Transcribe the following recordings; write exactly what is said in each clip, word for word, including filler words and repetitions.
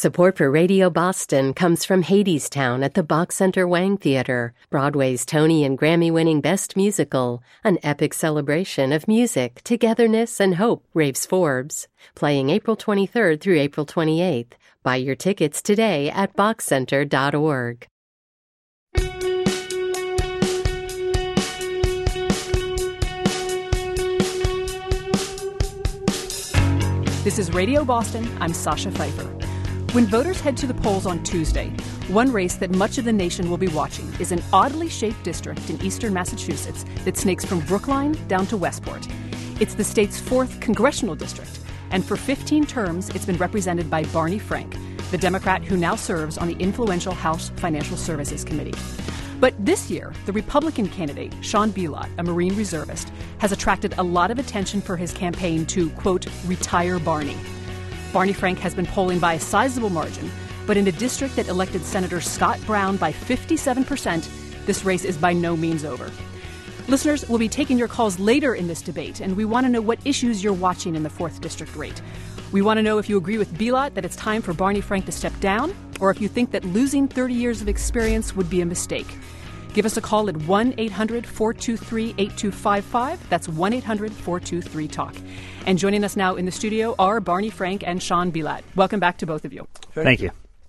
Support for Radio Boston comes from Hadestown at the Bach Center Wang Theater, Broadway's Tony and Grammy-winning Best Musical, an epic celebration of music, togetherness, and hope, raves Forbes. Playing April twenty-third through April twenty-eighth. Buy your tickets today at bach center dot org. This is Radio Boston. I'm Sasha Pfeiffer. When voters head to the polls on Tuesday, one race that much of the nation will be watching is an oddly shaped district in eastern Massachusetts that snakes from Brookline down to Westport. It's the state's fourth congressional district, and for fifteen terms, it's been represented by Barney Frank, the Democrat who now serves on the influential House Financial Services Committee. But this year, the Republican candidate, Sean Bilott, a Marine reservist, has attracted a lot of attention for his campaign to, quote, retire Barney. Barney Frank has been polling by a sizable margin, but in a district that elected Senator Scott Brown by fifty-seven percent, this race is by no means over. Listeners, we'll be taking your calls later in this debate, and we want to know what issues you're watching in the fourth District rate. We want to know if you agree with Bilott that it's time for Barney Frank to step down, or if you think that losing thirty years of experience would be a mistake. Give us a call at one eight hundred four two three eight two five five. That's one eight hundred four two three talk. And joining us now in the studio are Barney Frank and Sean Bilott. Welcome back to both of you. Thank, Thank you.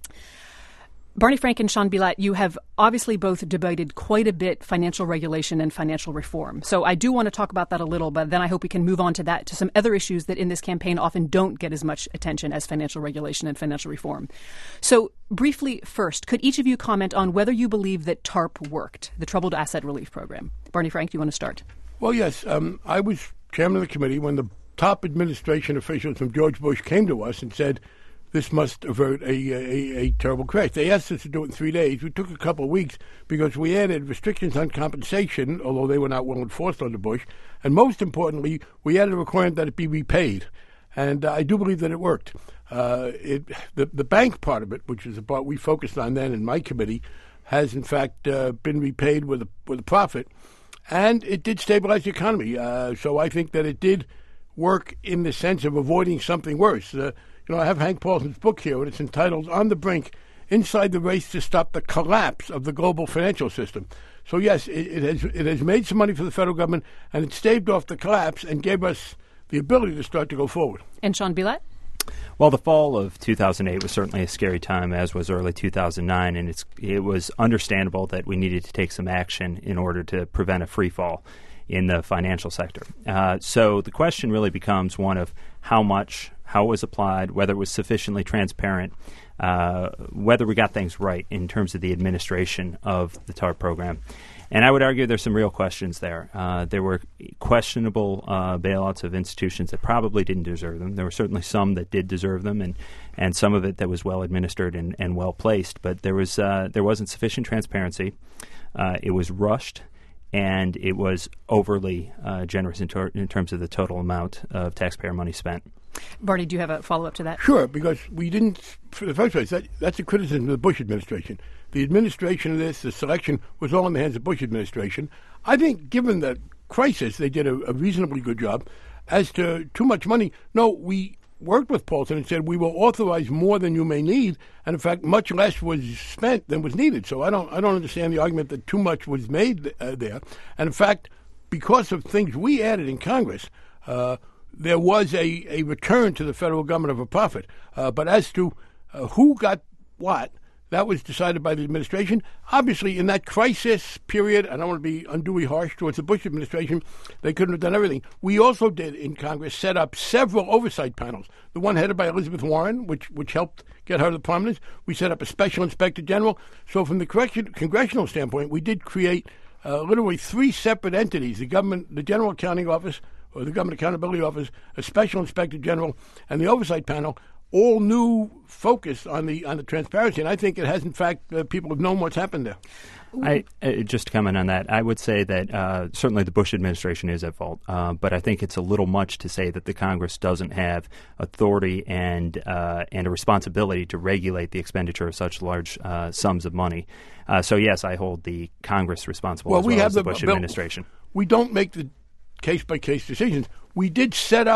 Barney Frank and Sean Bilott, you have obviously both debated quite a bit financial regulation and financial reform. So I do want to talk about that a little, but then I hope we can move on to that, to some other issues that in this campaign often don't get as much attention as financial regulation and financial reform. So briefly first, could each of you comment on whether you believe that TARP worked, the Troubled Asset Relief Program? Barney Frank, do you want to start? Well, yes. Um, I was chairman of the committee when the top administration officials from George Bush came to us and said, this must avert a, a, a terrible crash. They asked us to do it in three days. We took a couple of weeks because we added restrictions on compensation, although they were not well enforced under Bush. And most importantly, we added a requirement that it be repaid. And uh, I do believe that it worked. Uh, it, the, the bank part of it, which is the part we focused on then in my committee, has in fact uh, been repaid with a, with a profit. And it did stabilize the economy. Uh, so I think that it did work in the sense of avoiding something worse. Uh, You know, I have Hank Paulson's book here, and it's entitled On the Brink, Inside the Race to Stop the Collapse of the Global Financial System. So, yes, it, it has it has made some money for the federal government, and it staved off the collapse and gave us the ability to start to go forward. And Sean Bilott? Well, the fall of two thousand eight was certainly a scary time, as was early two thousand nine, and it's it was understandable that we needed to take some action in order to prevent a free fall in the financial sector. Uh, so the question really becomes one of how much, how it was applied, whether it was sufficiently transparent, uh, whether we got things right in terms of the administration of the TARP program. And I would argue there's some real questions there. Uh, there were questionable uh, bailouts of institutions that probably didn't deserve them. There were certainly some that did deserve them, and, and some of it that was well administered and, and well placed. But there was uh, there wasn't sufficient transparency. Uh, it was rushed. And it was overly uh, generous in, ter- in terms of the total amount of taxpayer money spent. Barney, do you have a follow-up to that? Sure, because we didn't, for the first place, that, that's a criticism of the Bush administration. The administration of this, the selection, was all in the hands of the Bush administration. I think, given the crisis, they did a, a reasonably good job. As to too much money, no, we worked with Paulson and said we will authorize more than you may need, and in fact, much less was spent than was needed. So I don't, I don't understand the argument that too much was made uh, there. And in fact, because of things we added in Congress, uh, there was a, a return to the federal government of a profit. Uh, but as to uh, who got what, that was decided by the administration. Obviously, in that crisis period, I don't want to be unduly harsh towards the Bush administration, they couldn't have done everything. We also did, in Congress, set up several oversight panels. The one headed by Elizabeth Warren, which which helped get her to prominence. We set up a special inspector general. So from the correction, congressional standpoint, we did create uh, literally three separate entities, the government, the General Accounting Office, or the Government Accountability Office, a special inspector general, and the oversight panel, all new focus on the on the transparency. And I think it has, in fact, uh, people have known what's happened there. I, uh, just to comment on that, I would say that uh, certainly the Bush administration is at fault, uh, but I think it's a little much to say that the Congress doesn't have authority and uh, and a responsibility to regulate the expenditure of such large uh, sums of money. Uh, so yes, I hold the Congress responsible well, as we well have as the the Bush bill, administration. We don't make the case-by-case decisions. We did set up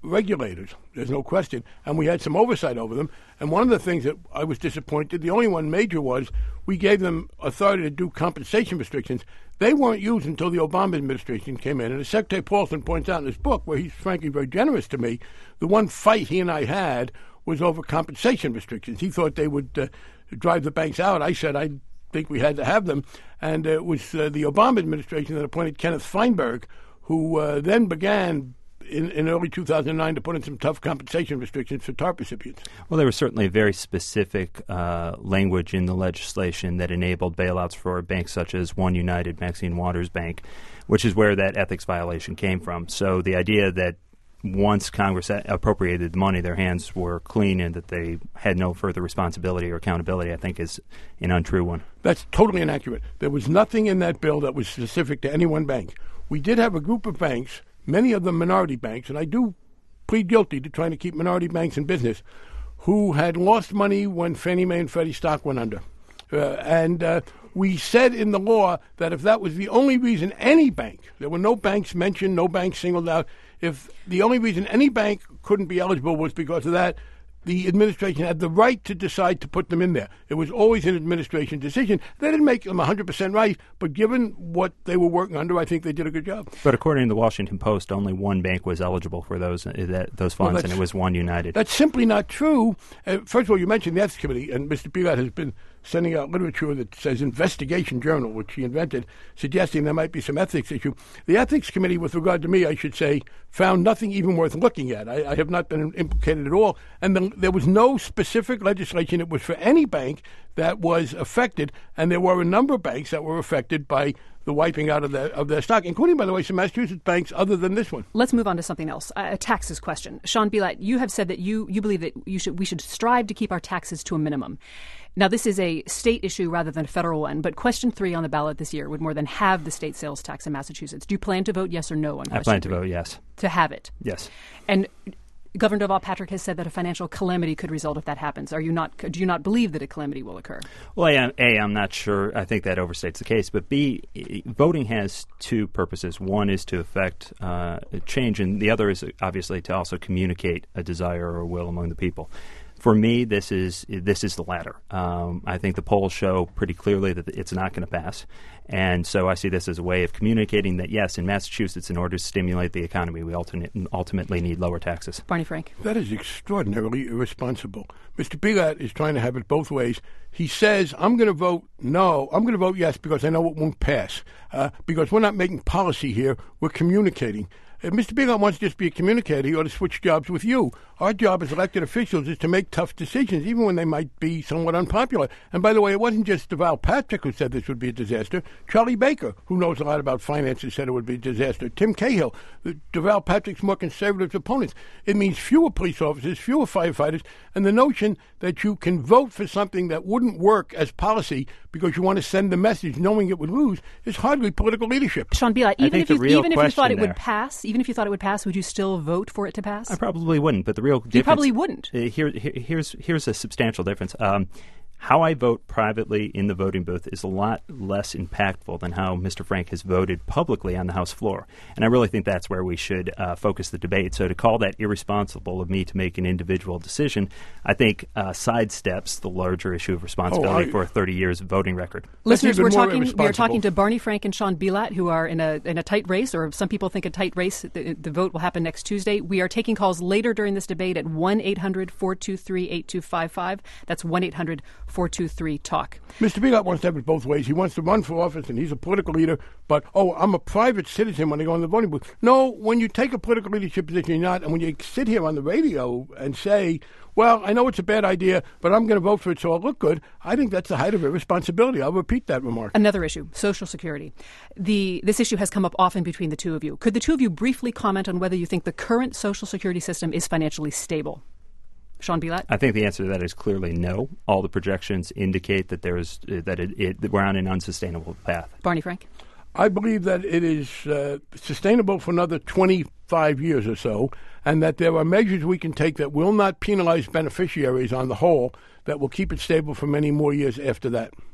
regulators. There's no question. And we had some oversight over them. And one of the things that I was disappointed, the only one major, was we gave them authority to do compensation restrictions. They weren't used until the Obama administration came in. And as Secretary Paulson points out in his book, where he's frankly very generous to me, the one fight he and I had was over compensation restrictions. He thought they would uh, drive the banks out. I said I think we had to have them. And uh, it was uh, the Obama administration that appointed Kenneth Feinberg, who uh, then began in, in early two thousand nine to put in some tough compensation restrictions for TARP recipients. Well, there was certainly very specific uh, language in the legislation that enabled bailouts for banks such as One United, Maxine Waters Bank, which is where that ethics violation came from. So the idea that once Congress appropriated the money, their hands were clean and that they had no further responsibility or accountability, I think is an untrue one. That's totally inaccurate. There was nothing in that bill that was specific to any one bank. We did have a group of banks, many of them minority banks, and I do plead guilty to trying to keep minority banks in business, who had lost money when Fannie Mae and Freddie stock went under. Uh, and uh, we said in the law that if that was the only reason any bank, there were no banks mentioned, no banks singled out, if the only reason any bank couldn't be eligible was because of that, the administration had the right to decide to put them in there. It was always an administration decision. They didn't make them one hundred percent right, but given what they were working under, I think they did a good job. But according to the Washington Post, only one bank was eligible for those uh, that, those funds, well, and it was One United. That's simply not true. Uh, first of all, you mentioned the Ethics Committee, and Mister Bilat has been sending out literature that says Investigation Journal, which he invented, suggesting there might be some ethics issue. The Ethics Committee, with regard to me, I should say, found nothing even worth looking at. I, I have not been implicated at all. And the, there was no specific legislation. It was for any bank that was affected, and there were a number of banks that were affected by the wiping out of their, of their stock, including, by the way, some Massachusetts banks other than this one. Let's move on to something else, a taxes question. Sean Bilat, you have said that you, you believe that you should we should strive to keep our taxes to a minimum. Now, this is a state issue rather than a federal one, but question three on the ballot this year would more than halve the state sales tax in Massachusetts. Do you plan to vote yes or no on question I plan to three? vote yes. To have it? Yes. And Governor Deval Patrick has said that a financial calamity could result if that happens. Are you not? Do you not believe that a calamity will occur? Well, A, A, I'm not sure. I think that overstates the case. But B, voting has two purposes. One is to affect uh, change, and the other is obviously to also communicate a desire or will among the people. For me, this is this is the latter. Um, I think the polls show pretty clearly that it's not going to pass. And so I see this as a way of communicating that, yes, in Massachusetts, in order to stimulate the economy, we ultimately need lower taxes. Barney Frank. That is extraordinarily irresponsible. Mister Bilat is trying to have it both ways. He says, I'm going to vote no. I'm going to vote yes because I know it won't pass. Uh, because we're not making policy here. We're communicating. If Mister Bilat wants to just be a communicator, he ought to switch jobs with you. Our job as elected officials is to make tough decisions, even when they might be somewhat unpopular. And by the way, it wasn't just Deval Patrick who said this would be a disaster. Charlie Baker, who knows a lot about finances, said it would be a disaster. Tim Cahill, Deval Patrick's more conservative opponents. It means fewer police officers, fewer firefighters, and the notion that you can vote for something that wouldn't work as policy because you want to send the message knowing it would lose is hardly political leadership. Sean Bilat, even if you even if you thought it there. would pass, even if you thought it would pass, would you still vote for it to pass? I probably wouldn't, but the real difference... You probably wouldn't. Uh, here, here, here's, here's a substantial difference. Um, how I vote privately in the voting booth is a lot less impactful than how Mister Frank has voted publicly on the House floor. And I really think that's where we should uh, focus the debate. So to call that irresponsible of me to make an individual decision, I think uh, sidesteps the larger issue of responsibility oh, I, for thirty years of voting record. Listeners, we're talking we are talking to Barney Frank and Sean Bilat, who are in a in a tight race, or some people think a tight race. The, the vote will happen next Tuesday. We are taking calls later during this debate at one eight hundred four two three eight two five five. That's one eight hundred four two three talk. Mister Bilat wants to have it both ways. He wants to run for office, and he's a political leader, but, oh, I'm a private citizen when I go in the voting booth. No, when you take a political leadership position, you're not. And when you sit here on the radio and say, well, I know it's a bad idea, but I'm going to vote for it so I'll look good, I think that's the height of irresponsibility. I'll repeat that remark. Another issue, Social Security. The This issue has come up often between the two of you. Could the two of you briefly comment on whether you think the current Social Security system is financially stable? Sean Bilat? I think the answer to that is clearly no. All the projections indicate that there is uh, that it, it, we're on an unsustainable path. Barney Frank? I believe that it is uh, sustainable for another twenty-five years or so, and that there are measures we can take that will not penalize beneficiaries on the whole, that will keep it stable for many more years after that.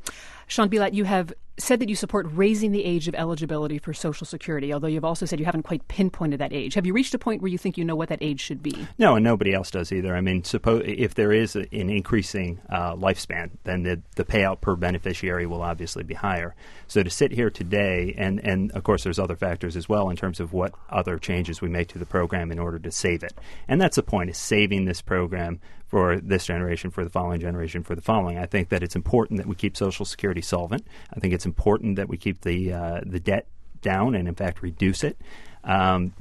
Sean Bilat, you have said that you support raising the age of eligibility for Social Security, although you've also said you haven't quite pinpointed that age. Have you reached a point where you think you know what that age should be? No, and nobody else does either. I mean, suppose if there is a, an increasing uh, lifespan, then the, the payout per beneficiary will obviously be higher. So to sit here today, and, and of course there's other factors as well in terms of what other changes we make to the program in order to save it. And that's the point, is saving this program for this generation, for the following generation, for the following. I think that it's important that we keep Social Security solvent. I think it's important that we keep the uh, the debt down and, in fact, reduce it. Um,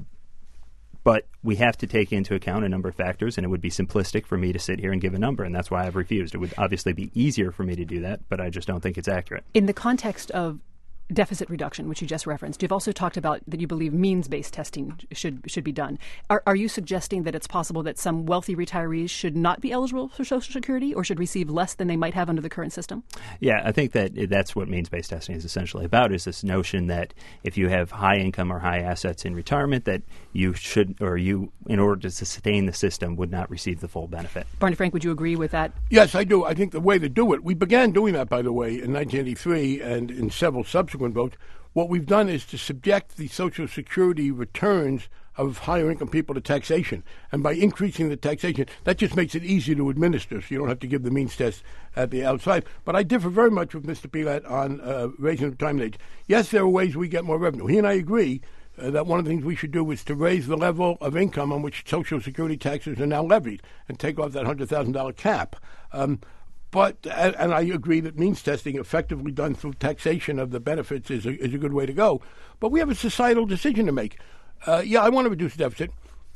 but we have to take into account a number of factors, and it would be simplistic for me to sit here and give a number, and that's why I've refused. It would obviously be easier for me to do that, but I just don't think it's accurate. In the context of deficit reduction, which you just referenced, you've also talked about that you believe means-based testing should should be done. Are, are you suggesting that it's possible that some wealthy retirees should not be eligible for Social Security or should receive less than they might have under the current system? Yeah, I think that that's what means-based testing is essentially about, is this notion that if you have high income or high assets in retirement, that you should, or you, in order to sustain the system, would not receive the full benefit. Barney Frank, would you agree with that? Yes, I do. I think the way to do it, we began doing that, by the way, in nineteen eighty-three and in several subsequent votes. What we've done is to subject the Social Security returns of higher income people to taxation. And by increasing the taxation, that just makes it easier to administer, so you don't have to give the means test at the outside. But I differ very much with Mister Bilat on uh, raising the retirement age. Yes, there are ways we get more revenue. He and I agree uh, that one of the things we should do is to raise the level of income on which Social Security taxes are now levied and take off that one hundred thousand dollars cap. Um, But, and I agree that means testing effectively done through taxation of the benefits is a, is a good way to go. But we have a societal decision to make. Uh, yeah, I want to reduce the deficit.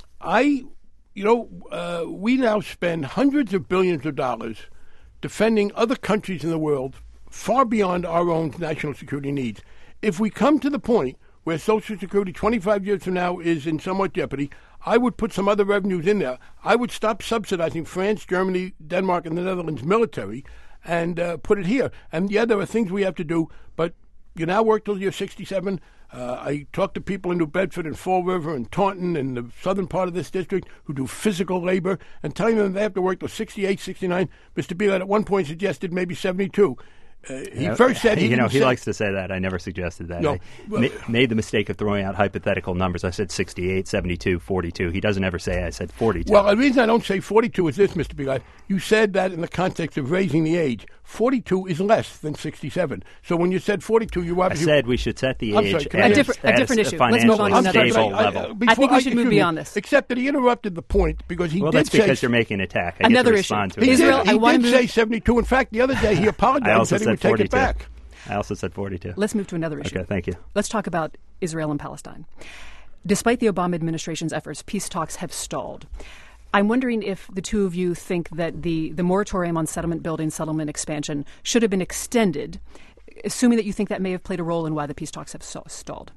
I, you know, uh, we now spend hundreds of billions of dollars defending other countries in the world far beyond our own national security needs. If we come to the point where Social Security twenty-five years from now is in somewhat jeopardy, I would put some other revenues in there. I would stop subsidizing France, Germany, Denmark, and the Netherlands military and uh, put it here. And, yeah, there are things we have to do, but you now work till you're sixty-seven. Uh, I talk to people in New Bedford and Fall River and Taunton and the southern part of this district who do physical labor and telling them they have to work till sixty-eight, sixty-nine. Mister Bilat at one point suggested maybe seventy-two. Uh, he yeah, first said he you know he say, likes to say that. I never suggested that. No, I well, ma- made the mistake of throwing out hypothetical numbers. I said sixty-eight, seventy-two, forty-two. He doesn't ever say I said forty-two. Well, the reason I don't say forty-two is this, Mister Bilat. You said that in the context of raising the age. forty-two is less than sixty-seven. So when you said forty-two, you obviously... I said we should set the I'm age sorry, at a, different, a different issue. Let's move on to another stable issue. level. I, uh, I think we should I, move beyond this. Except that he interrupted the point because he well, did that's say... because you're making an attack. I Another get to respond issue. to it. He Israel, did, I he want did to say move... seventy-two. In fact, the other day he apologized and said he would take it back. I also said forty-two. Let's move to another issue. Okay, thank you. Let's talk about Israel and Palestine. Despite the Obama administration's efforts, peace talks have stalled. I'm wondering if the two of you think that the, the moratorium on settlement building, settlement expansion should have been extended, assuming that you think that may have played a role in why the peace talks have so- stalled.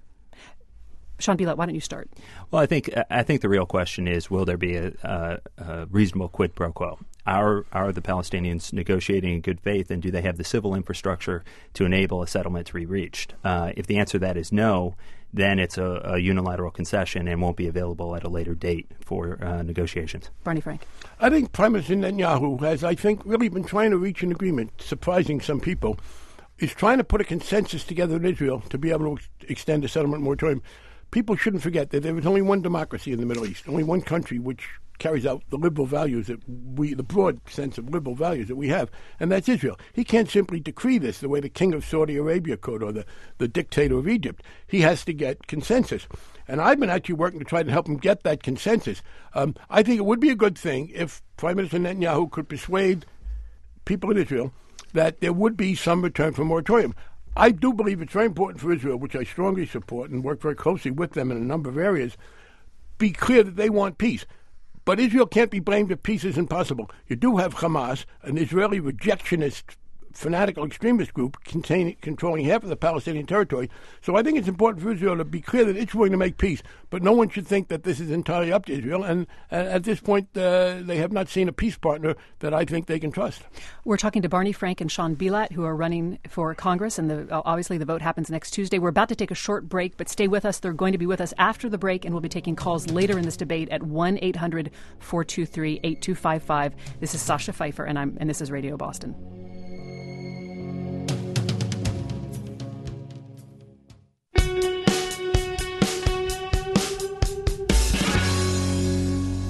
Sean Bilat, why don't you start? Well, I think I think the real question is, will there be a, a, a reasonable quid pro quo? Are, are the Palestinians negotiating in good faith, and do they have the civil infrastructure to enable a settlement to be reached? Uh, if the answer to that is no, then it's a, a unilateral concession and won't be available at a later date for uh, negotiations. Barney Frank. I think Prime Minister Netanyahu has, I think, really been trying to reach an agreement, surprising some people, is trying to put a consensus together in Israel to be able to ex- extend the settlement moratorium. People shouldn't forget that there is only one democracy in the Middle East, only one country which carries out the liberal values that we, the broad sense of liberal values that we have, and that's Israel. He can't simply decree this the way the king of Saudi Arabia could or the, the dictator of Egypt. He has to get consensus. And I've been actually working to try to help him get that consensus. Um, I think it would be a good thing if Prime Minister Netanyahu could persuade people in Israel that there would be some return for moratorium. I do believe it's very important for Israel, which I strongly support and work very closely with them in a number of areas, be clear that they want peace. But Israel can't be blamed if peace is impossible. You do have Hamas, an Israeli rejectionist, fanatical extremist group containing, controlling half of the Palestinian territory. So I think it's important for Israel to be clear that it's willing to make peace. But no one should think that this is entirely up to Israel. And uh, at this point, uh, they have not seen a peace partner that I think they can trust. We're talking to Barney Frank and Sean Bilat, who are running for Congress. And the, obviously the vote happens next Tuesday. We're about to take a short break, but stay with us. They're going to be with us after the break, and we'll be taking calls later in this debate at one eight hundred four two three eight two five five. This is Sasha Pfeiffer, and I'm and this is Radio Boston.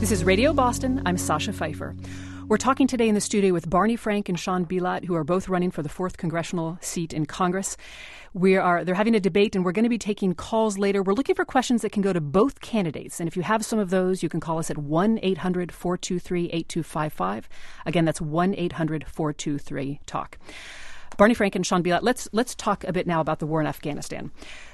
This is Radio Boston. I'm Sasha Pfeiffer. We're talking today in the studio with Barney Frank and Sean Bilott, who are both running for the fourth congressional seat in Congress. We are they're having a debate, and we're going to be taking calls later. We're looking for questions that can go to both candidates, and if you have some of those, you can call us at one eight hundred four two three eight two five five. Again, that's one eight hundred four two three talk. Barney Frank and Sean Bilott, let's let's talk a bit now about the war in Afghanistan.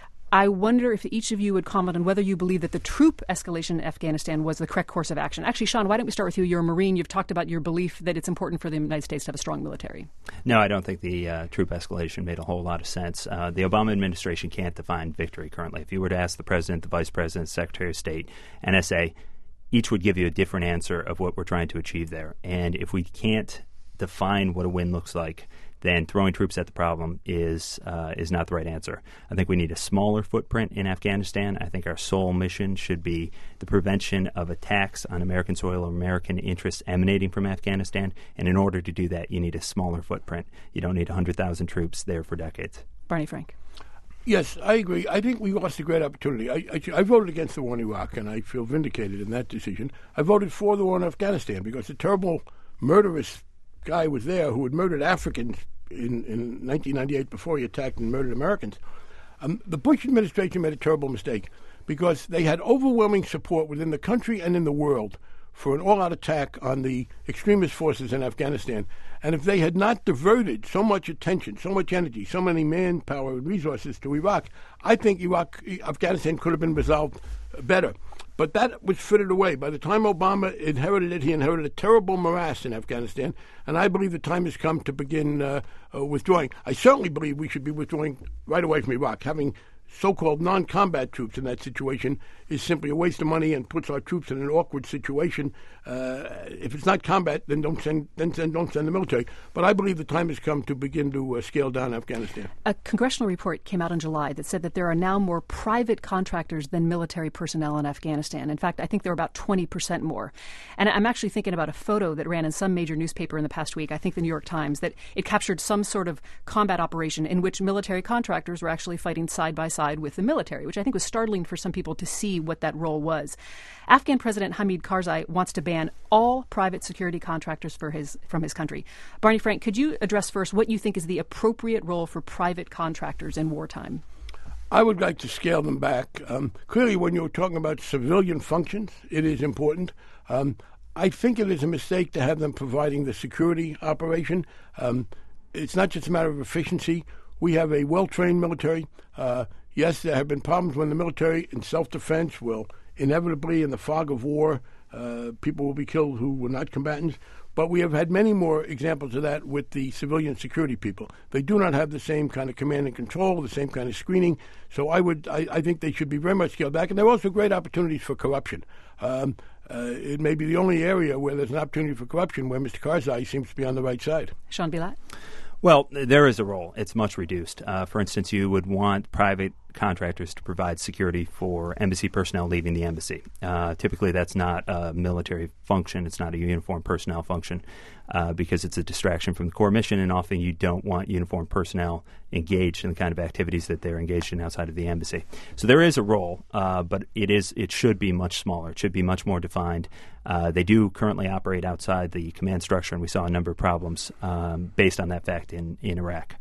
I wonder if each of you would comment on whether you believe that the troop escalation in Afghanistan was the correct course of action. Actually, Sean, why don't we start with you? You're a Marine. You've talked about your belief that it's important for the United States to have a strong military. No, I don't think the uh, troop escalation made a whole lot of sense. Uh, the Obama administration can't define victory currently. If you were to ask the President, the Vice President, Secretary of State, N S A, each would give you a different answer of what we're trying to achieve there. And if we can't define what a win looks like, then throwing troops at the problem is uh, is not the right answer. I think we need a smaller footprint in Afghanistan. I think our sole mission should be the prevention of attacks on American soil or American interests emanating from Afghanistan. And in order to do that, you need a smaller footprint. You don't need one hundred thousand troops there for decades. Barney Frank. Yes, I agree. I think we lost a great opportunity. I, I, I voted against the war in Iraq, and I feel vindicated in that decision. I voted for the war in Afghanistan because the terrible, murderous guy was there who had murdered Africans in, in nineteen ninety-eight before he attacked and murdered Americans. Um, the Bush administration made a terrible mistake because they had overwhelming support within the country and in the world for an all-out attack on the extremist forces in Afghanistan. And if they had not diverted so much attention, so much energy, so many manpower and resources to Iraq, I think Iraq, Afghanistan could have been resolved better. But that was frittered away. By the time Obama inherited it, he inherited a terrible morass in Afghanistan, and I believe the time has come to begin uh, uh, withdrawing. I certainly believe we should be withdrawing right away from Iraq. Having so-called non-combat troops in that situation is simply a waste of money and puts our troops in an awkward situation. Uh, if it's not combat, then don't send then send, don't send the military. But I believe the time has come to begin to uh, scale down Afghanistan. A congressional report came out in July that said that there are now more private contractors than military personnel in Afghanistan. In fact, I think there are about twenty percent more. And I'm actually thinking about a photo that ran in some major newspaper in the past week, I think the New York Times, that it captured some sort of combat operation in which military contractors were actually fighting side by side with the military, which I think was startling for some people to see what that role was. Afghan President Hamid Karzai wants to ban all private security contractors for his from his country. Barney Frank, could you address first what you think is the appropriate role for private contractors in wartime? I would like to scale them back. Um, clearly, when you're talking about civilian functions, it is important. Um, I think it is a mistake to have them providing the security operation. Um, it's not just a matter of efficiency. We have a well-trained military. Uh, yes, there have been problems when the military in self-defense will inevitably, in the fog of war, uh, people will be killed who were not combatants. But we have had many more examples of that with the civilian security people. They do not have the same kind of command and control, the same kind of screening. So I would, I, I think they should be very much scaled back. And there are also great opportunities for corruption. Um, uh, it may be the only area where there's an opportunity for corruption where Mister Karzai seems to be on the right side. Sean Bilott? Well, there is a role. It's much reduced. Uh, for instance, you would want private contractors to provide security for embassy personnel leaving the embassy. Uh, typically, that's not a military function. It's not a uniformed personnel function uh, because it's a distraction from the core mission, and often you don't want uniformed personnel engaged in the kind of activities that they're engaged in outside of the embassy. So there is a role, uh, but it is it should be much smaller. It should be much more defined. Uh, they do currently operate outside the command structure, and we saw a number of problems um, based on that fact in, in Iraq.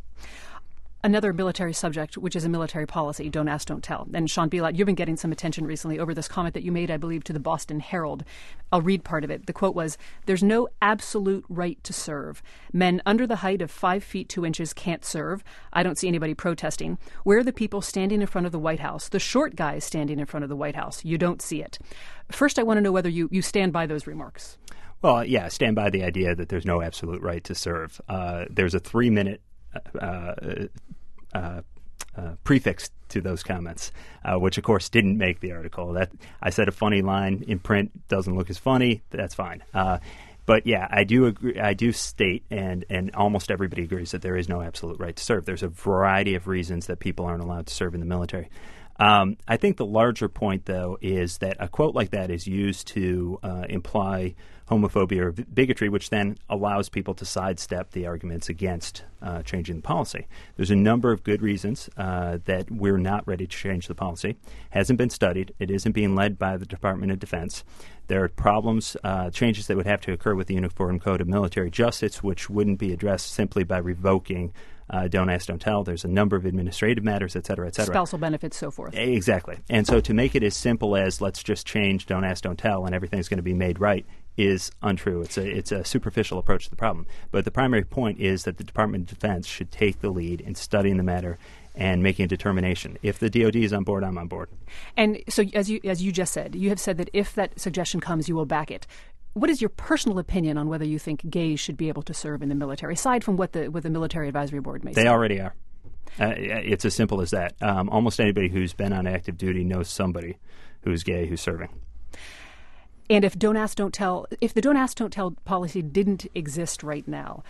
Another military subject, which is a military policy, don't ask, don't tell. And Sean Bilott, you've been getting some attention recently over this comment that you made, I believe, to the Boston Herald. I'll read part of it. The quote was, "There's no absolute right to serve. Men under the height of five feet two inches can't serve. I don't see anybody protesting. Where are the people standing in front of the White House? The short guy is standing in front of the White House. You don't see it." First, I want to know whether you, you stand by those remarks. Well, yeah, stand by the idea that there's no absolute right to serve. Uh, there's a three-minute uh, uh, uh, prefix to those comments, uh, which, of course, didn't make the article. That I said a funny line in print doesn't look as funny. That's fine. Uh, but, yeah, I do agree. I do state, and, and almost everybody agrees, that there is no absolute right to serve. There's a variety of reasons that people aren't allowed to serve in the military. Um, I think the larger point, though, is that a quote like that is used to uh, imply homophobia or bigotry, which then allows people to sidestep the arguments against uh, changing the policy. There's a number of good reasons uh, that we're not ready to change the policy. Hasn't been studied. It isn't being led by the Department of Defense. There are problems, uh, changes that would have to occur with the Uniform Code of Military Justice, which wouldn't be addressed simply by revoking uh, Don't Ask, Don't Tell. There's a number of administrative matters, et cetera, et cetera. Spousal benefits, so forth. Exactly. And so to make it as simple as let's just change Don't Ask, Don't Tell and everything's going to be made right is untrue. It's a it's a superficial approach to the problem. But the primary point is that the Department of Defense should take the lead in studying the matter and making a determination. If the D O D is on board, I'm on board. And so as you as you just said, you have said that if that suggestion comes, you will back it. What is your personal opinion on whether you think gays should be able to serve in the military, aside from what the what the Military Advisory Board may say? They already are. Uh, it's as simple as that. Um, almost anybody who's been on active duty knows somebody who's gay who's serving. And if Don't Ask, Don't Tell, if the Don't Ask, Don't Tell policy didn't exist right now,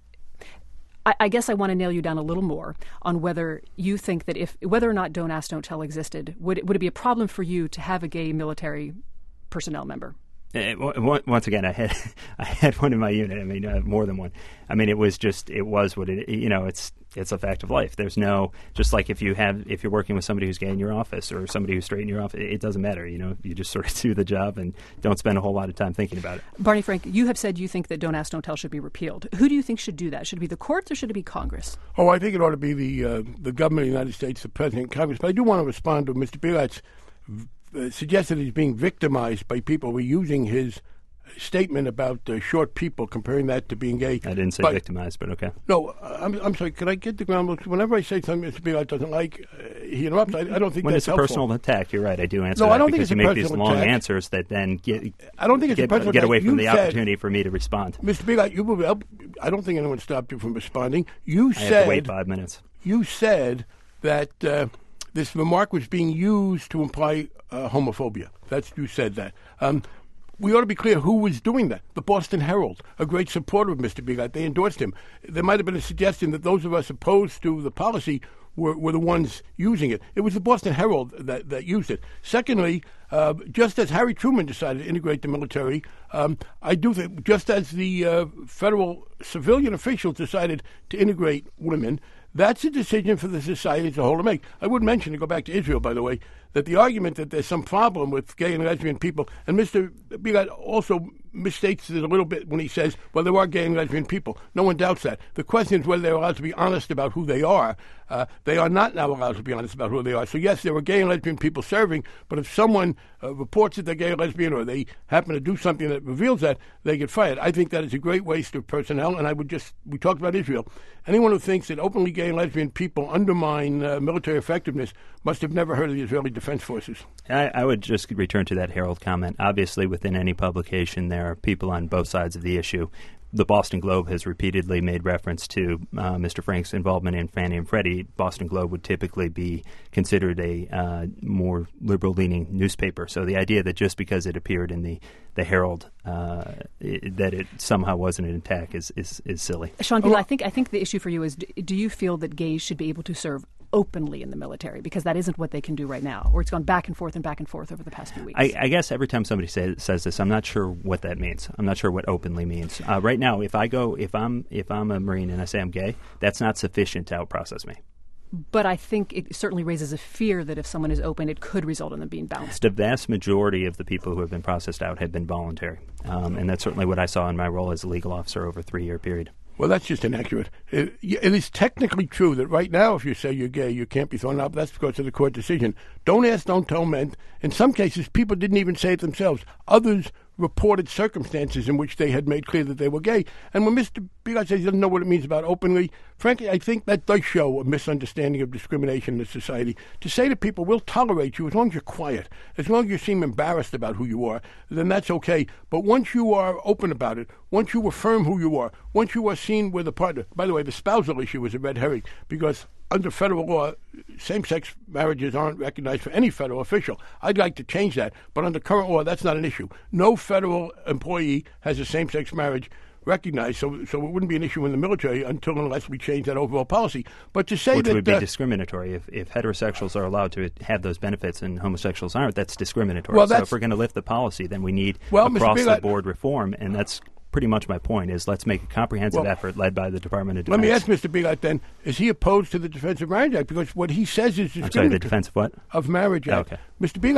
I, I guess I want to nail you down a little more on whether you think that if whether or not Don't Ask, Don't Tell existed, would it, would it be a problem for you to have a gay military personnel member? Uh, once again, I had I had one in my unit. I mean, uh, more than one. I mean, it was just it was what it. You know, it's it's a fact of life. There's no just like if you have if you're working with somebody who's gay in your office or somebody who's straight in your office, it doesn't matter. You know, you just sort of do the job and don't spend a whole lot of time thinking about it. Barney Frank, you have said you think that Don't Ask, Don't Tell should be repealed. Who do you think should do that? Should it be the courts or should it be Congress? Oh, I think it ought to be the uh, the government of the United States, the President, Congress. But I do want to respond to Mister Bilat's uh, suggested he's being victimized by people who are using his statement about uh, short people, comparing that to being gay. I didn't say but, victimized, but okay. No, I'm, I'm sorry. Can I get the ground? Whenever I say something Mister Bilat doesn't like, uh, he interrupts. I, I don't think when that's it's a helpful. personal attack, you're right. I do answer no, that I don't because think you it's make a these long attack. answers that then get I don't think it's get, a personal get away attack. from You the said, opportunity for me to respond. Mister Bilat, you will. I don't think anyone stopped you from responding. You I said have to wait five minutes. You said that uh, this remark was being used to imply uh, homophobia. That's you said that. Um, We ought to be clear who was doing that. The Boston Herald, a great supporter of Mister Bilat. They endorsed him. There might have been a suggestion that those of us opposed to the policy were, were the ones using it. It was the Boston Herald that, that used it. Secondly, uh, just as Harry Truman decided to integrate the military, um, I do think just as the uh, federal civilian officials decided to integrate women, that's a decision for the society as a whole to make. I would mention, to go back to Israel, by the way, that the argument that there's some problem with gay and lesbian people, and Mister Bilat also misstates it a little bit when he says, well, there are gay and lesbian people. No one doubts that. The question is whether they're allowed to be honest about who they are. Uh, they are not now allowed to be honest about who they are. So, yes, there were gay and lesbian people serving, but if someone uh, reports that they're gay or lesbian or they happen to do something that reveals that, they get fired. I think that is a great waste of personnel, and I would just, we talked about Israel. Anyone who thinks that openly gay and lesbian people undermine uh, military effectiveness must have never heard of the Israeli Defense Forces. I, I would just return to that Herald comment. Obviously, within any publication, there are people on both sides of the issue. The Boston Globe has repeatedly made reference to uh, Mister Frank's involvement in Fannie and Freddie. Boston Globe would typically be considered a uh, more liberal-leaning newspaper. So the idea that just because it appeared in the, the Herald uh, it, that it somehow wasn't an attack is, is, is silly. Sean Bill, I think I think the issue for you is, do you feel that gays should be able to serve openly in the military, because that isn't what they can do right now, or it's gone back and forth and back and forth over the past few weeks? I, I guess every time somebody say, says this, I'm not sure what that means. I'm not sure what openly means. Uh, right now, if I go, if I'm if I'm a Marine and I say I'm gay, that's not sufficient to out-process me. But I think it certainly raises a fear that if someone is open, it could result in them being bounced. The vast majority of the people who have been processed out have been voluntary, um, and that's certainly what I saw in my role as a legal officer over a three-year period. Well, that's just inaccurate. It, it is technically true that right now, if you say you're gay, you can't be thrown out. That's because of the court decision. Don't ask, don't tell meant, in some cases, people didn't even say it themselves. Others reported circumstances in which they had made clear that they were gay. And when Mister Bilat says he doesn't know what it means about openly, frankly, I think that does show a misunderstanding of discrimination in society. To say to people, we'll tolerate you as long as you're quiet, as long as you seem embarrassed about who you are, then that's okay. But once you are open about it, once you affirm who you are, once you are seen with a partner, by the way, the spousal issue is a red herring, because under federal law, same-sex marriages aren't recognized for any federal official. I'd like to change that, but under current law, that's not an issue. No federal employee has a same-sex marriage recognized, so so it wouldn't be an issue in the military until unless we change that overall policy. But to say Which that... would be uh, discriminatory. If, if heterosexuals are allowed to have those benefits and homosexuals aren't, that's discriminatory. Well, so that's, if we're going to lift the policy, then we need well, across-the-board reform, and that's pretty much my point, is let's make a comprehensive well, effort led by the Department of Defense. Let me ask Mister Bilat then, is he opposed to the Defense of Marriage Act? Because what he says is discriminatory. I'm sorry, the Defense of what? Of Marriage Act. Oh, okay. Mister Bilat,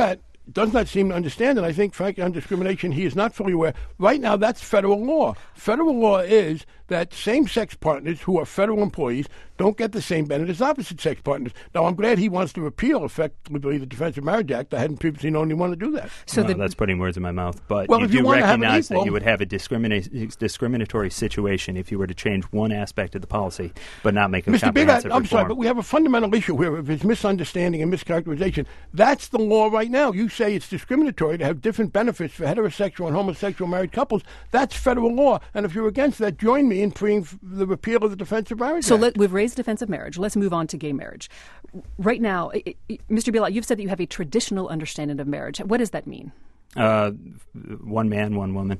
does not seem to understand, and I think, frankly, on discrimination, he is not fully aware. Right now, that's federal law. Federal law is that same-sex partners who are federal employees don't get the same benefit as opposite-sex partners. Now, I'm glad he wants to repeal, effectively, the Defense of Marriage Act. I hadn't previously known he wanted to do that. So well, the, that's putting words in my mouth. But well, you if do you want recognize to have that you would have a discrimina- discriminatory situation if you were to change one aspect of the policy, but not make a Mister comprehensive Big, I'm reform. sorry, but we have a fundamental issue here of his misunderstanding and mischaracterization. That's the law right now. You say it's discriminatory to have different benefits for heterosexual and homosexual married couples. That's federal law. And if you're against that, join me in freeing the repeal of the Defense of Marriage So Act. let, we've raised defense of marriage. Let's move on to gay marriage. Right now, it, it, Mister Bilal, you've said that you have a traditional understanding of marriage. What does that mean? Uh, one man, one woman.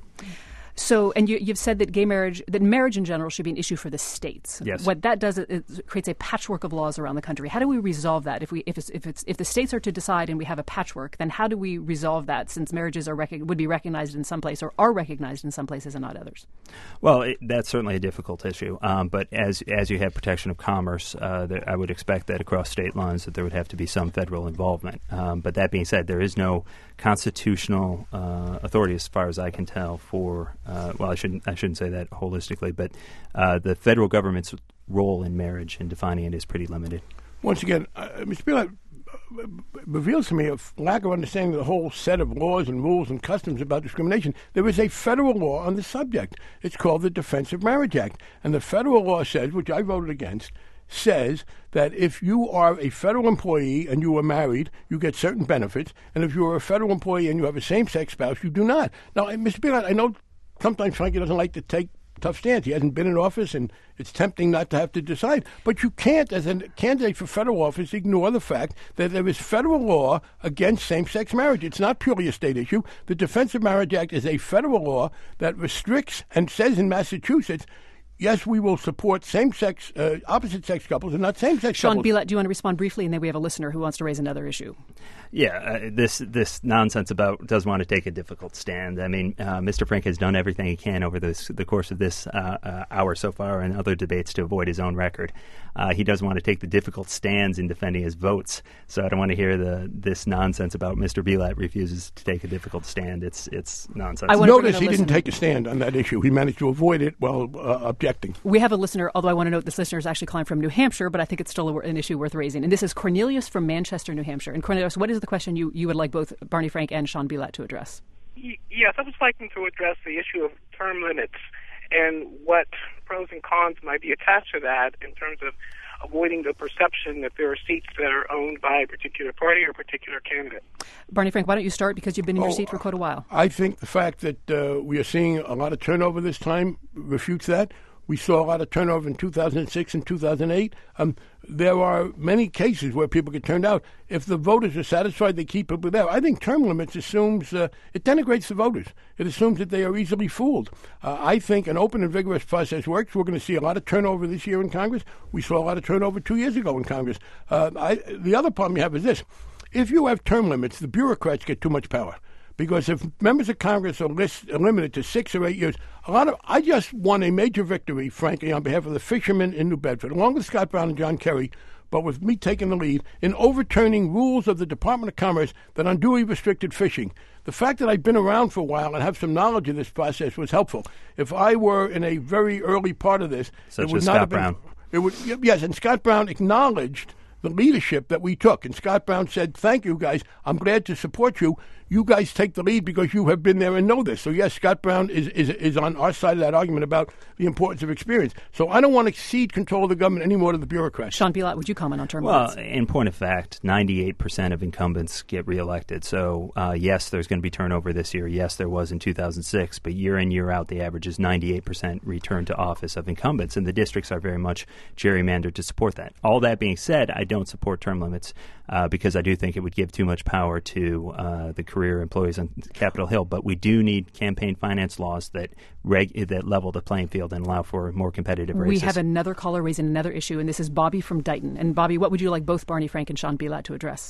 So, and you, you've said that gay marriage, that marriage in general should be an issue for the states. Yes. What that does is it creates a patchwork of laws around the country. How do we resolve that? If we, if it's, if it's, if the states are to decide and we have a patchwork, then how do we resolve that? Since marriages are rec- would be recognized in some place or are recognized in some places and not others. Well, it, that's certainly a difficult issue. Um, but as as you have protection of commerce, uh, there, I would expect that across state lines that there would have to be some federal involvement. Um, but that being said, there is no constitutional uh, authority, as far as I can tell, for uh, well, I shouldn't I shouldn't say that holistically, but uh, the federal government's role in marriage and defining it is pretty limited. Once again, uh, Mister Bill, reveals to me a lack of understanding of the whole set of laws and rules and customs about discrimination. There is a federal law on the subject. It's called the Defense of Marriage Act, and the federal law says, which I voted against, says that if you are a federal employee and you are married, you get certain benefits, and if you are a federal employee and you have a same-sex spouse, you do not. Now, Mister Bill, I know sometimes Frankie doesn't like to take tough stance. He hasn't been in office, and it's tempting not to have to decide. But you can't, as a candidate for federal office, ignore the fact that there is federal law against same-sex marriage. It's not purely a state issue. The Defense of Marriage Act is a federal law that restricts and says in Massachusetts, yes, we will support same-sex, uh, opposite-sex couples and not same-sex Sean couples. Bilat, do you want to respond briefly? And then we have a listener who wants to raise another issue. Yeah, uh, this this nonsense about does want to take a difficult stand. I mean, uh, Mister Frank has done everything he can over this, the course of this uh, uh, hour so far and other debates to avoid his own record. Uh, he doesn't want to take the difficult stands in defending his votes. So I don't want to hear the this nonsense about Mister Bilat refuses to take a difficult stand. It's it's nonsense. I Notice he listener. didn't take a stand on that issue. He managed to avoid it while uh, objecting. We have a listener, although I want to note this listener is actually calling from New Hampshire, but I think it's still a, an issue worth raising. And this is Cornelius from Manchester, New Hampshire. And Cornelius, what is the question you, you would like both Barney Frank and Sean Bilat to address? Y- yes, I would like them to address the issue of term limits and what pros and cons might be attached to that in terms of avoiding the perception that there are seats that are owned by a particular party or a particular candidate. Barney Frank, why don't you start, because you've been in your Oh, seat for quite a while. I think the fact that uh, we are seeing a lot of turnover this time refutes that. We saw a lot of turnover in two thousand six and two thousand eight. Um, there are many cases where people get turned out. If the voters are satisfied, they keep people there. I think term limits assumes, uh, it denigrates the voters. It assumes that they are easily fooled. Uh, I think an open and vigorous process works. We're going to see a lot of turnover this year in Congress. We saw a lot of turnover two years ago in Congress. Uh, I, the other problem you have is this. If you have term limits, the bureaucrats get too much power. Because if members of Congress are, list, are limited to six or eight years, a lot of I just won a major victory, frankly, on behalf of the fishermen in New Bedford, along with Scott Brown and John Kerry, but with me taking the lead in overturning rules of the Department of Commerce that unduly restricted fishing. The fact that I've been around for a while and have some knowledge of this process was helpful. If I were in a very early part of this, Such it would as not Scott have been, Brown. It would, yes, and Scott Brown acknowledged the leadership that we took. And Scott Brown said, thank you, guys. I'm glad to support you. You guys take the lead because you have been there and know this. So, yes, Scott Brown is, is, is on our side of that argument about the importance of experience. So I don't want to cede control of the government anymore to the bureaucrats. Sean Bilat, would you comment on term Well, limits? in point of fact, ninety-eight percent of incumbents get reelected. So, uh, yes, there's going to be turnover this year. Yes, there was in two thousand six. But year in, year out, the average is ninety-eight percent return to office of incumbents. And the districts are very much gerrymandered to support that. All that being said, I don't support term limits uh, because I do think it would give too much power to uh, the career employees on Capitol Hill. But we do need campaign finance laws that reg- that level the playing field and allow for more competitive races. We have another caller raising another issue, and this is Bobby from Dighton. And Bobby, what would you like both Barney Frank and Sean Bilat to address?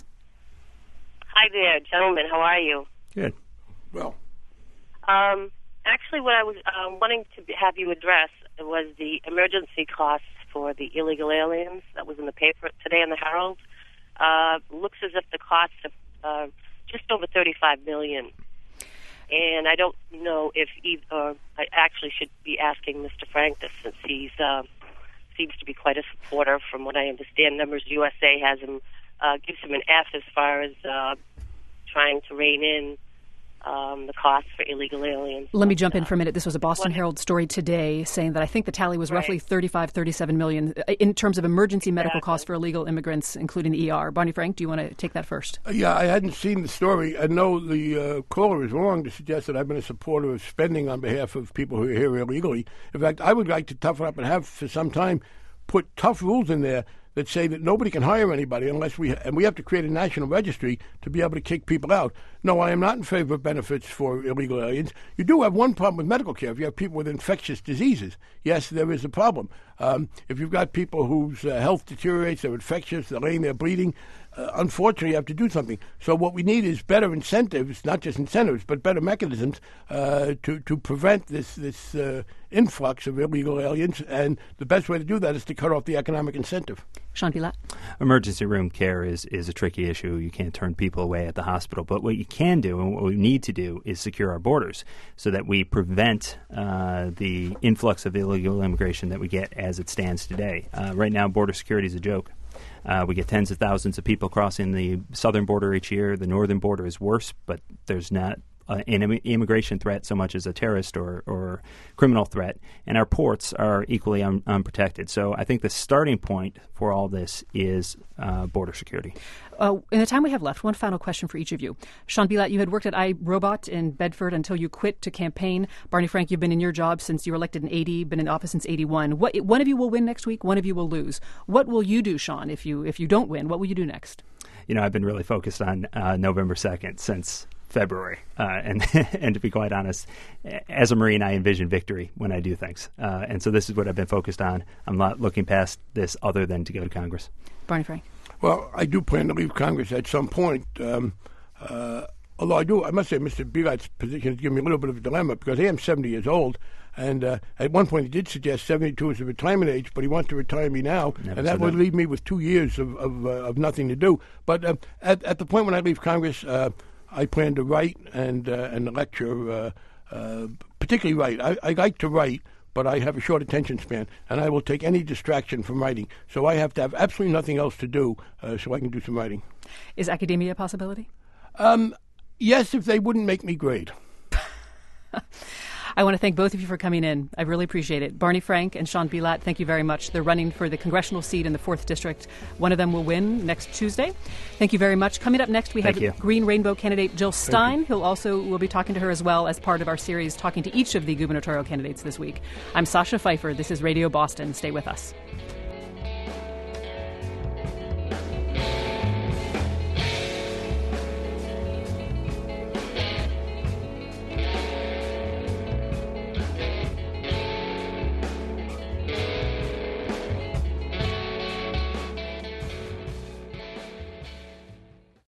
Hi there, gentlemen. How are you? Good. Well, Um, actually, what I was uh, wanting to have you address was the emergency costs for the illegal aliens that was in the paper today in the Herald. Uh, looks as if the costs have uh, just over thirty-five million dollars. And I don't know if either, uh, I actually should be asking Mister Frank this, since he's uh, seems to be quite a supporter. From what I understand, Numbers U S A has him uh, gives him an F as far as uh, trying to rein in Um, the costs for illegal aliens. Let me jump in for a minute. This was a Boston Herald story today saying that I think the tally was right. roughly thirty-five, thirty-seven million in terms of emergency medical exactly. costs for illegal immigrants, including the E R. Barney Frank, do you want to take that first? Uh, yeah, I hadn't seen the story. I know the uh, caller is wrong to suggest that I've been a supporter of spending on behalf of people who are here illegally. In fact, I would like to toughen up and have for some time put tough rules in there that say that nobody can hire anybody unless we, and we have to create a national registry to be able to kick people out. No, I am not in favor of benefits for illegal aliens. You do have one problem with medical care. If you have people with infectious diseases, yes, there is a problem. Um, if you've got people whose uh, health deteriorates, they're infectious, they're laying there bleeding, uh, unfortunately, you have to do something. So what we need is better incentives, not just incentives, but better mechanisms uh, to, to prevent this, this uh, influx of illegal aliens. And the best way to do that is to cut off the economic incentive. Sean Pilat? Emergency room care is, is a tricky issue. You can't turn people away at the hospital. But what you can do and what we need to do is secure our borders so that we prevent uh, the influx of illegal immigration that we get as it stands today. Uh, right now, border security is a joke. Uh, we get tens of thousands of people crossing the southern border each year. The northern border is worse, but there's not Uh, an im- immigration threat so much as a terrorist or, or criminal threat, and our ports are equally un- unprotected. So I think the starting point for all this is uh, border security. Uh, in the time we have left, one final question for each of you. Sean Pilat, you had worked at iRobot in Bedford until you quit to campaign. Barney Frank, you've been in your job since you were elected in eighty, been in office since eighty-one. What, one of you will win next week, one of you will lose. What will you do, Sean, if you if you don't win? What will you do next? You know, I've been really focused on uh, November second since February. Uh, and and to be quite honest, as a Marine, I envision victory when I do things. Uh, and so this is what I've been focused on. I'm not looking past this other than to go to Congress. Barney Frank. Well, I do plan to leave Congress at some point. Um, uh, although I do, I must say, Mister Bilat's position has given me a little bit of a dilemma because I am seventy years old. And uh, at one point he did suggest seventy-two is the retirement age, but he wants to retire me now. Never and that would that. leave me with two years of, of, uh, of nothing to do. But uh, at, at the point when I leave Congress, uh, I plan to write and uh, and lecture, uh, uh, particularly write. I, I like to write, but I have a short attention span, and I will take any distraction from writing. So I have to have absolutely nothing else to do uh, so I can do some writing. Is academia a possibility? Um, yes, if they wouldn't make me grade. I want to thank both of you for coming in. I really appreciate it. Barney Frank and Sean Pilat, thank you very much. They're running for the congressional seat in the fourth District. One of them will win next Tuesday. Thank you very much. Coming up next, we thank have you. Green Rainbow candidate Jill Stein, who'll also will be talking to her as well as part of our series, talking to each of the gubernatorial candidates this week. I'm Sasha Pfeiffer. This is Radio Boston. Stay with us.